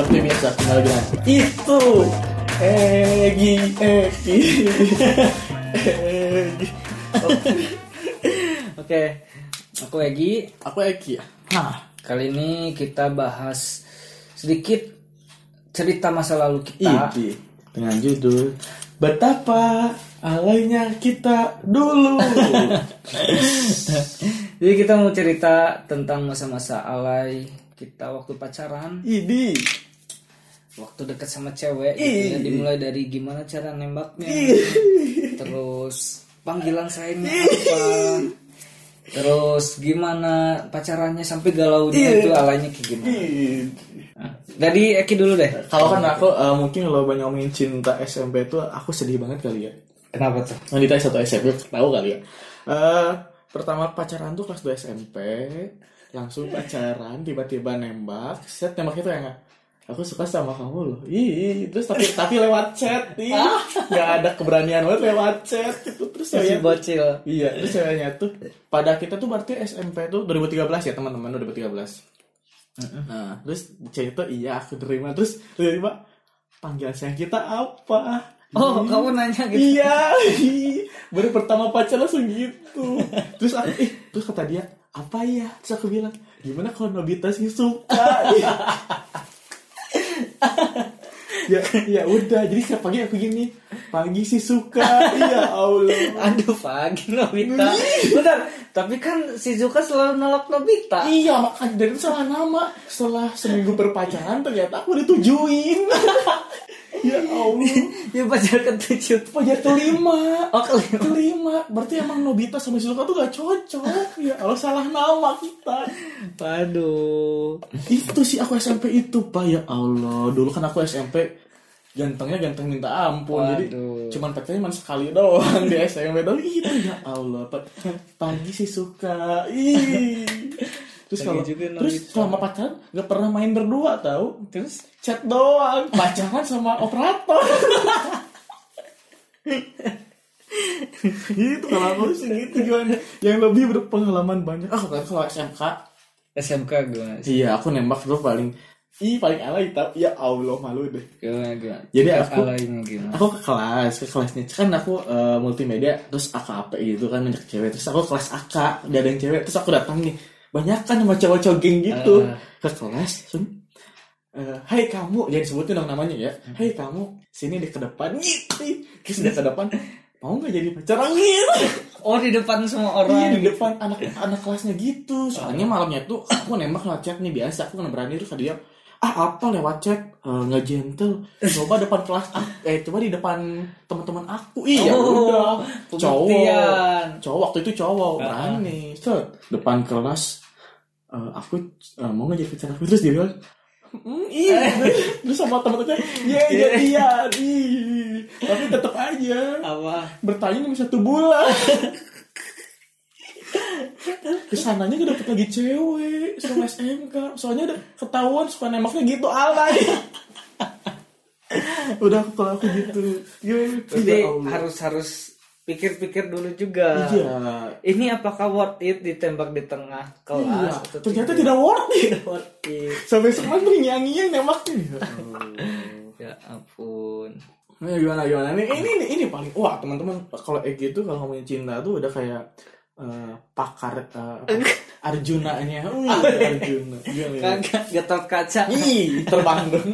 seperti biasa kembali dengan itu Egi. Oke, aku Egi. Aku Egi ya. Kali ini kita bahas sedikit cerita masa lalu kita. Dengan judul Betapa Alainya Kita Dulu. Jadi kita mau cerita tentang masa-masa alay kita waktu pacaran. Waktu dekat sama cewek gitu ya, dimulai dari gimana cara nembaknya, terus panggilan sayangnya apa, terus gimana pacarannya sampai galaunya itu alaynya kayak gimana. Nah, dari Eki dulu deh. Kalau kan aku mungkin kalau banyak ngomongin cinta SMP itu aku sedih banget kali ya. Kenapa tuh? Wanita satu SMP tahu kali ya. Pertama pacaran tuh kelas 2 SMP, langsung pacaran, tiba-tiba nembak, set nembak itu ya nggak? Aku suka sama kamu loh. Terus tapi lewat chat, nggak ada keberanian banget lewat chat itu. Terus masih bocil. Iya, terus ceweknya tuh pada kita tuh berarti SMP tuh 2013 ya teman-teman, 2013. Nah, terus cewek itu aku terima, terus tiba-tiba panggilan sayang kita apa? Oh, kamu nanya gitu? Iya, baru pertama pacar langsung gitu. Terus terus kata dia, apa ya? Terus aku bilang, gimana kalau Nobita sih suka? ya udah, jadi setiap pagi aku gini, pagi sih suka, ya Allah. Aduh, pagi Nobita. Bentar, tapi kan Shizuka selalu nolak Nobita. Iya, makanya dari itu salah nama. Setelah seminggu berpacaran ternyata aku ditujuin. Ya Allah. Ya pacar ke-7. Pacar kelima. Oh, kelima. Berarti emang Nobita sama Shizuka tuh gak cocok. Ya Allah, salah nama kita. Aduh. Itu sih aku SMP itu, Pak. Ya Allah. Dulu kan aku SMP gantengnya ganteng minta ampun. Waduh. Jadi cuman pacarnya cuma sekali doang di SMP. Tapi itu ya Allah, pagi sih suka. Terus selama pacaran nggak pernah main berdua tahu, terus chat doang, pacaran sama operator. Itu kalau aku sih gitu gimana? Yang lebih berpengalaman banyak. Kalau SMK gimana sih? Iya, aku nembak tuh paling alay tau. Ya Allah, malu deh. Gimana? Jadi aku ke kelasnya kan aku multimedia, terus AKP gitu kan, banyak cewek. Terus aku kelas AK, dia ada yang cewek, terus aku datang nih. Banyak kan sama cowok-cowok geng gitu ke kelas. Hai kamu, jangan sebutin dong namanya ya. Hai kamu, sini deh ke depan gitu. Terus dia ke depan, mau nggak jadi pacar gitu? Oh, di depan semua orang. Iya, di depan anak kelasnya gitu. Soalnya malamnya tuh aku nembak lewat chat nih biasa. Aku nggak berani, terus dia apa lewat chat nggak gentle. Coba depan kelas, coba di depan teman-teman aku. Iya udah. Cowok waktu itu cowok berani. Depan kelas, aku mau nggak jadi pacar aku, terus dia bilang, terus sama teman-temannya, iya. Tapi tetap aja. Apa? Bertanya nih 1 bulan. Kesananya gak dapet lagi cewek sama SMK. Soalnya udah ketahuan suka nembaknya gitu alay. Udah kalau aku gitu. Jadi harus pikir-pikir dulu juga. Iya. Ini apakah worth it ditembak di tengah kelas? Iya. Ternyata tidak worth it. Sampai sekarang bernyanyi nembaknya. Ya ampun. Nah, gimana? Ini paling teman-teman kalau gitu kalau ngomongin cinta tuh udah kayak pakar Arjuna-nya. Arjuna. Kagak Gatot Kaca. Terbang dong.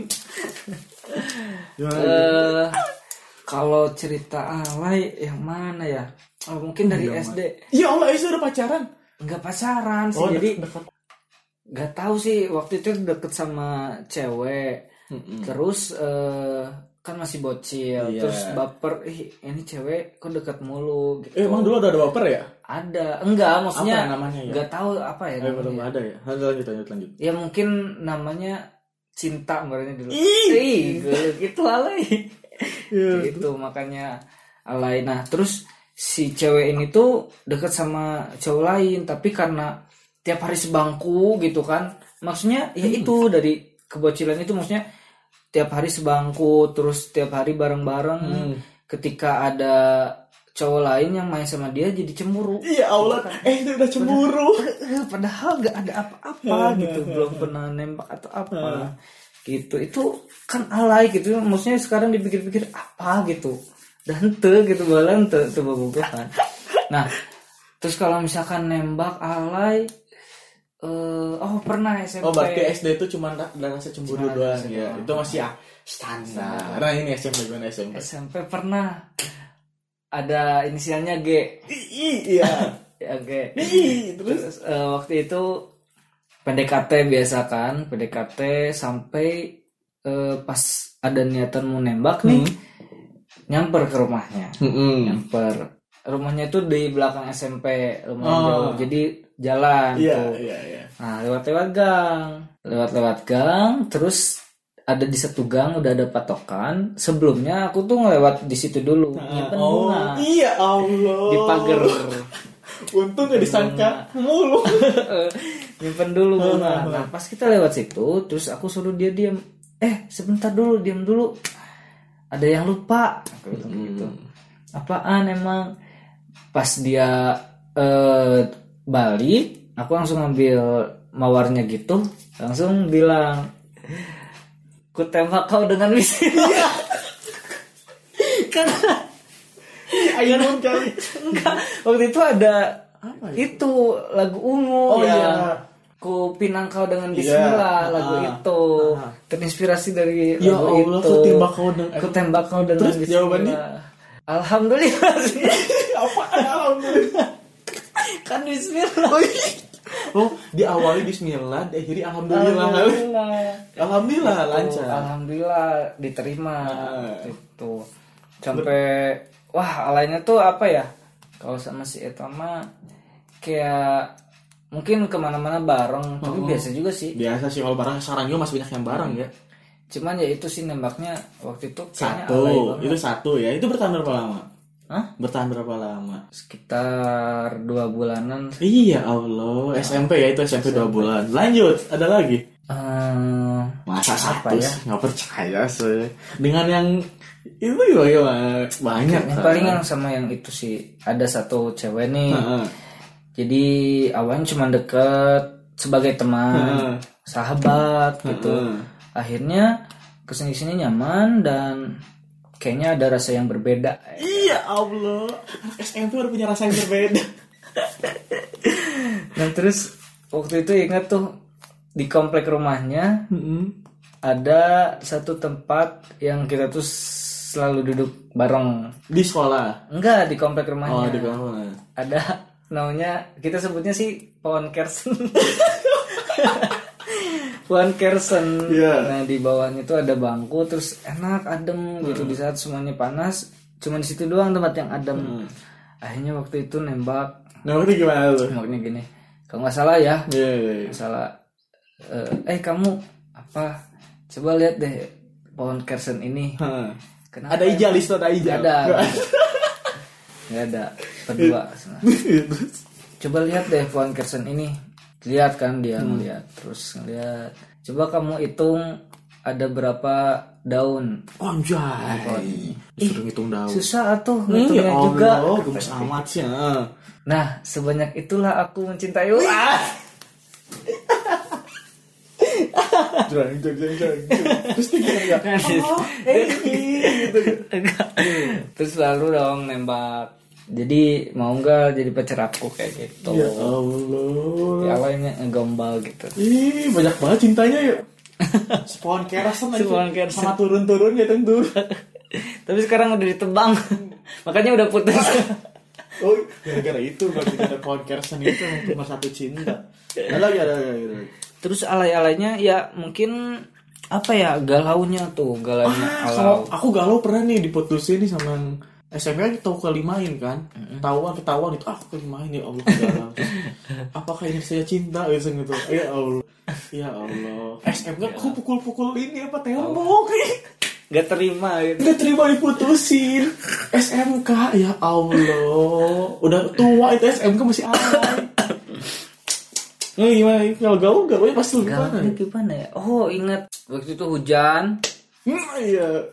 Kalau cerita alay yang mana ya? Mungkin dari SD. Ya Allah, SD udah pacaran? Enggak pacaran sih, jadi nggak tahu sih. Waktu itu deket sama cewek. Terus kan masih bocil, terus baper, ini cewek kok deket mulu gitu. Emang dulu ada baper ya? Ada, enggak, maksudnya apa namanya ya? Enggak tahu apa ya namanya. Belum ada ya? Lanjut. Ya mungkin namanya cinta kemarinnya dulu. Gitu alay. Gitu makanya alay. Nah, terus si cewek ini tuh deket sama cowok lain, tapi karena tiap hari sebangku gitu kan. Maksudnya ya itu dari kebocilan itu, maksudnya tiap hari sebangku, terus tiap hari bareng-bareng. Ketika ada cowok lain yang main sama dia jadi cemburu. Iya Allah, itu udah cemburu. Padahal nggak ada apa-apa gitu, belum pernah nembak atau apa. gitu. Itu kan alay gitu, maksudnya sekarang dipikir-pikir apa gitu, dan gitu balan tuh bobogohan. Nah terus kalau misalkan nembak alay, pernah SMP. Oh berarti SD itu cuma ada rasa cemburu doang ya. doang. Itu masih standar. Nah ini SMP gimana SMP? SMP pernah ada inisialnya G. Iya. Ya G. Terus waktu itu PDKT biasa kan, PDKT sampai pas ada niatan mau nembak nih, nyamper ke rumahnya. Nyamper. Rumahnya itu di belakang SMP, lumayan jauh. Jadi jalan tuh. Iya. Nah, lewat gang, terus ada di satu gang udah ada patokan. Sebelumnya aku tuh ngelewat di situ dulu, nyimpen bunga. Iya Allah. Di pagar. Untung gak disangka mulu. Nyimpen dulu bunga. Nah, pas kita lewat situ, terus aku suruh dia diam. Sebentar dulu, diam dulu. Ada yang lupa. Aku bilang gitu. Apaan emang? Pas dia balik, aku langsung ngambil mawarnya gitu, langsung bilang, ku tembak kau dengan bismillah. Karena Ayun kan. enggak, waktu itu ada Apa itu lagu ungu iya. Ku pinang kau dengan bismillah, lagu itu terinspirasi dari Ya lagu Allah, itu. ku tembak kau dengan Terus bismillah. jawabannya alhamdulillah sih. Apaan alhamdulillah? Kan bismillah. Oh, diawali bismillah, diakhiri alhamdulillah. Alhamdulillah lancar. Alhamdulillah diterima itu. Sampai wah alaynya tuh apa ya? Kalau sama si Etama kayak mungkin kemana-mana bareng, tapi biasa juga sih. Biasa sih kalau barang sekarang juga masih banyak yang bareng ya. Cuman ya itu sih nembaknya waktu itu kayaknya alay banget. Itu satu ya. Itu bertahan berapa lama? Hah? Bertahan berapa lama? Sekitar 2 bulanan. Iya Allah, SMP ya, itu SMP 2 bulan. Lanjut, ada lagi? Masa satu ya? nggak percaya sih. Dengan yang itu ya banyak. Yang paling yang sama yang itu sih, ada satu cewek nih. Jadi awalnya cuma deket sebagai teman, sahabat gitu. Akhirnya kesini-sini nyaman dan kayaknya ada rasa yang berbeda. Iya Allah, SMP udah punya rasa yang berbeda. Dan terus waktu itu ingat tuh di komplek rumahnya ada satu tempat yang kita tuh selalu duduk bareng. Di sekolah? Enggak, di komplek rumahnya. Oh, di komplek. Ada namanya, kita sebutnya sih pohon kersen. Pohon kersen. Yeah. Nah di bawahnya itu ada bangku, terus enak adem gitu di saat semuanya panas. Cuma di situ doang tempat yang adem. Akhirnya waktu itu nembak. Nembaknya gimana tuh? Nembaknya gini. Kalau nggak salah ya. Iya. Nggak salah. Kamu apa? Coba lihat deh pohon kersen ini. Kenapa? Ada ijal, listo ada ijal. Nggak ada. Berdua. Coba lihat deh pohon kersen ini. Lihat kan dia ngeliat, terus ngeliat. Coba kamu hitung ada berapa daun. Anjay. Disuruh ngitung daun. Susah atuh ngitungnya juga. Oh, gemes amat sih. Nah, sebanyak itulah aku mencintai. Jreng. Terus dia Terus lalu dong nembak. Jadi mau nggak jadi pacar aku kayak gitu. Ya Allah. Ya awalnya ngegombal gitu. Ih, banyak banget cintanya ya. Pohon kersen aja. Sama turun-turun ya tentu. Tapi sekarang udah ditebang. Makanya udah putus. Oh, gara-gara itu berarti ada pohon kersen itu cuma satu cinta. Ada lagi. Terus alay-alaynya ya mungkin apa ya, galaunya alay. Kalau aku galau pernah nih diputusin nih sama yang SMP kan tahu kelimain kan, ketahuan itu aku kelimain ya Allah galau. Apakah ini saya cinta gitu? Ya Allah. SMP kan aku pukul ini apa tembok. Gak terima gitu. Gak terima diputusin. SMK ya Allah. Udah tua itu SMK masih alay. Nah, gimana? Kalau gaul ya pasti gimana ya? Oh ingat waktu itu hujan. Iya.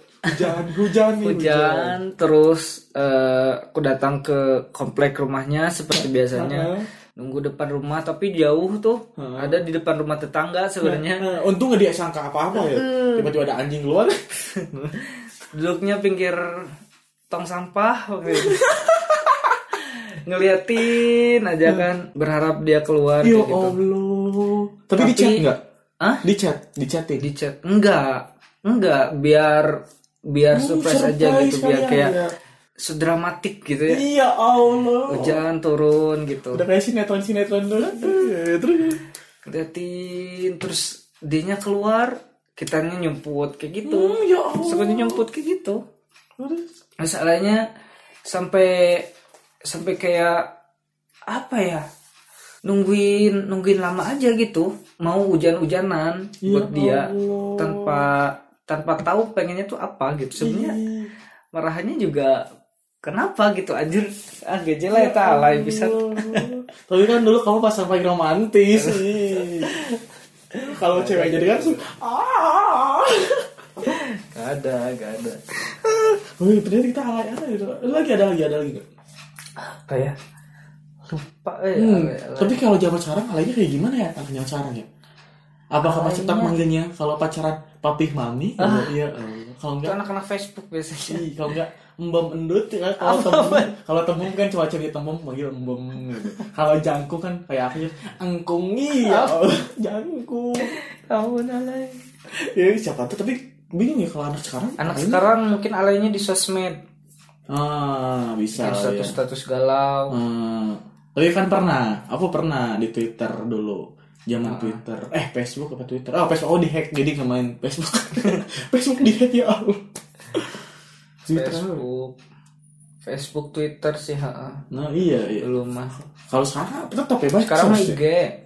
Hujan. Terus aku datang ke komplek rumahnya seperti biasanya. nunggu depan rumah tapi jauh tuh. Ada di depan rumah tetangga sebenarnya. Untung gak dia sangka apa-apa ya. Tiba-tiba ada anjing keluar. Duduknya pinggir tong sampah waktu itu. Ngeliatin aja kan, berharap dia keluar Ya kayak gitu. Allah. Tapi di chat enggak? Hah? Di chat. Di chat. Enggak, biar surprise aja gitu, biar kayak sedramatik gitu ya. Iya Allah. Hujan turun gitu. Udah kayak sinetron dulu. Terus Liatin terus dianya keluar, kitanya nyemput kayak gitu. ya Allah. Seperti nyemput kayak gitu. Terus Masalahnya sampai kayak apa ya? Nungguin lama aja gitu. Mau hujan-hujanan buat dia tanpa tahu pengennya tuh apa gitu. Sebenarnya marahannya juga kenapa gitu anjir. Gejala ya alay bisa. Tapi kan dulu kamu pas sampai romantis sih. Kalau cewek jadi kan Gak ada. Oh, ternyata kita alay gitu. Ada lagi gak? Apa ya? Lupa Tapi kalau zaman sekarang alaynya kayak gimana ya? Anak sekarang ya? Apakah masih tetap manggilnya kalau pacaran papih mami? Iya. Kalau itu enggak anak-anak Facebook biasanya. kalau enggak embem endut ya. Kalau tembem kan cuma cewek tembem manggil embem gitu. Kalau jangkung kan kayak aku engkung iya. Jangkung. Kamu alay. Ya siapa tuh, tapi bingung ya kalau anak sekarang. Anak sekarang mungkin alaynya di sosmed. Bisa ya. Status galau. Tapi kan aku pernah di Twitter dulu. Zaman Twitter. Facebook apa Twitter? Facebook dihack jadi nggak main Facebook. Facebook dihack ya Allah. Facebook, Twitter sih, Nah iya. Belum mah. Kalau sekarang tetap bebas. Sekarang mah IG.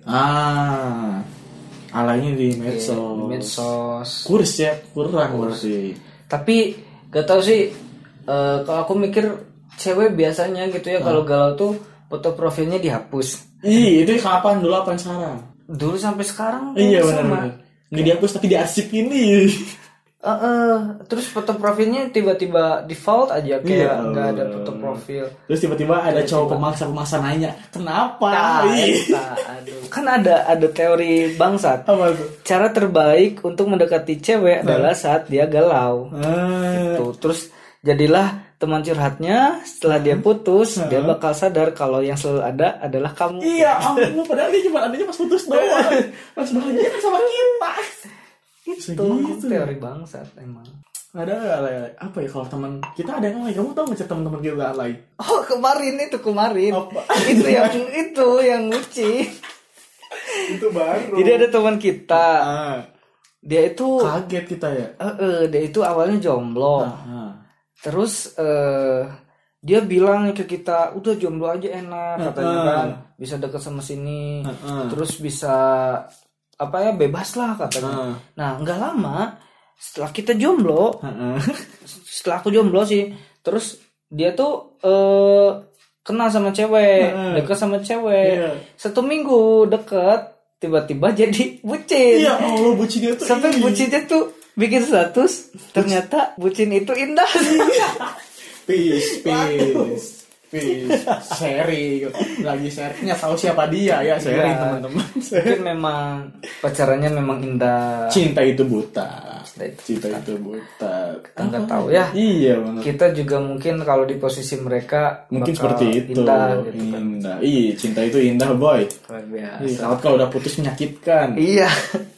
Alaynya di medsos. Medsos. Kurang berarti. Tapi gak tau sih. Kalau aku mikir cewek biasanya gitu ya kalau galau tuh foto profilnya dihapus. Itu kapan dulu apa sekarang? Dulu sampai sekarang. Iya benar. Nggak dihapus tapi diarsip ini. Terus foto profilnya tiba-tiba default aja kayak nggak ada foto profil. Terus tiba-tiba ada cowok pemaksa nanya, kenapa? Aduh. Kan ada teori bangsat. Apa tuh? Cara terbaik untuk mendekati cewek adalah saat dia galau. Gitu. Terus jadilah teman curhatnya. Setelah dia putus, dia bakal sadar kalau yang selalu ada adalah kamu. Iya, ampun, padahal dia cuma adanya pas putus doang. Pas bahagia sama kita. Itu teori bangsat emang. Ada apa ya kalau teman kita ada yang lain? Kamu tahu nggak teman-teman kita lain? Oh kemarin. Apa? itu yang lucu. Itu baru. Jadi ada teman kita. Dia itu kaget kita ya. Dia itu awalnya jomblo. Terus dia bilang ke kita, udah jomblo aja enak katanya kan, bisa deket sama sini, terus bisa bebas lah katanya. Nah nggak lama setelah kita jomblo, setelah aku jomblo sih, terus dia tuh kenal sama cewek, deket sama cewek, 1 minggu deket, tiba-tiba jadi bucin. Iya, Allah bucinnya tuh. Sampai bucinnya tuh bikin status, ternyata bucin itu indah. Peace. Sharing lagi sharingnya tahu siapa dia ya, sharing teman-teman. Mungkin memang pacarannya memang indah. Cinta itu buta. Kita nggak tahu ya. Iya benar. Kita juga mungkin kalau di posisi mereka mungkin seperti itu. Indah, gitu kan. Indah. Iya, cinta itu indah boy. Luar biasa. Kalau udah putus menyakitkan. Iya.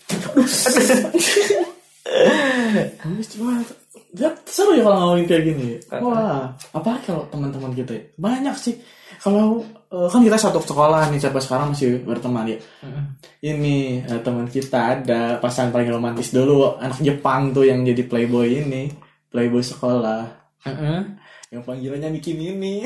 Seru ya kalau ngomongin kayak gini. Wah, apalagi kalau teman-teman kita ya. Banyak sih. Kalau kan kita satu sekolah nih, sampai sekarang masih berteman ya. Ini teman kita ada pasangan paling romantis dulu, anak Jepang tuh yang jadi playboy ini, playboy sekolah. Yang panggilannya Miki Mini.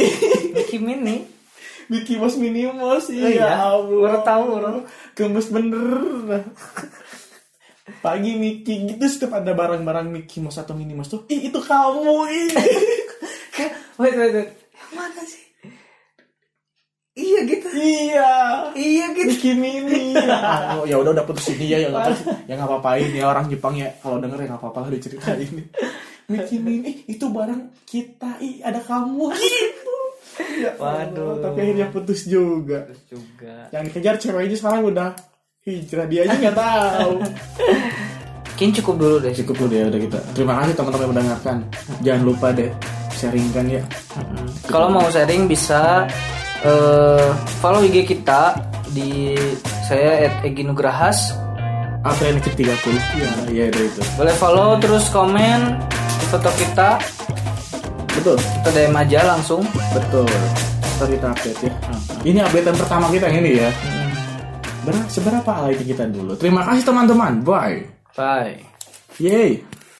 Miki Mouse Minimos. Iya, baru tahu. Gemes bener. Pagi Mickey gitu, setiap ada barang-barang Mickey Mouse atau Minnie Mouse tuh, itu kamu. Wait. Yang mana sih? Iya gitu. Mickey Minnie. Ya udah putusin dia ya nggak apa-apain ya, orang Jepang ya kalau denger ya nggak apa-apa lah diceritain. Mickey Minnie itu barang kita, ada kamu gitu. Waduh. Tapi akhirnya putus juga. Yang dikejar ceweknya sekarang udah hijrah, dia aja nggak tahu. Mungkin cukup dulu deh. Cukup dulu ya udah kita. Terima kasih teman-teman yang mendengarkan. Jangan lupa deh sharingkan ya. Kalau mau sharing bisa follow IG kita di saya @eginugrahas. April 30 ya udah itu. Boleh follow terus komen di foto kita. Betul. Kita DM aja langsung. Betul. Ntar kita update ya. Ini updatean pertama kita yang ini ya. Seberapa alay kita dulu. Terima kasih teman-teman. Bye. Bye. Yeay.